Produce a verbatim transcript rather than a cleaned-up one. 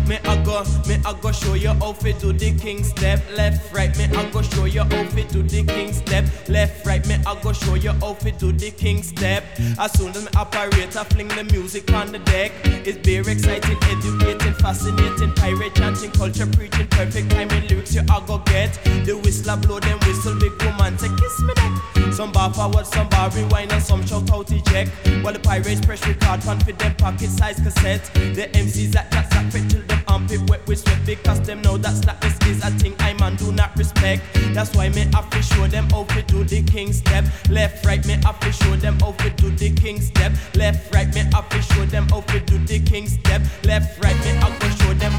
me I go, me I go show you how to do the king step. Left, right, me I go show you how to do the king step. Left, right, me I go show you how to do the king step. As soon as me operator fling the music on the deck, it's very exciting, educating, fascinating, pirate chanting, culture preaching, perfect timing lyrics you I go get. The whistler blow them whistle, big woman say kiss me neck. Some bar forward, some bar rewind, and some shout out eject. While the pirates press record pan for them pocket size cassette. The M Cs that that that fit till them armpit wet with sweat, because them know that slackness is a thing I man do not respect. That's why me have to show them how to do the king step. Left, right, me have to show them how to do the king step. Left, right, me have to show them how to do the king step. Left, right, me have to show them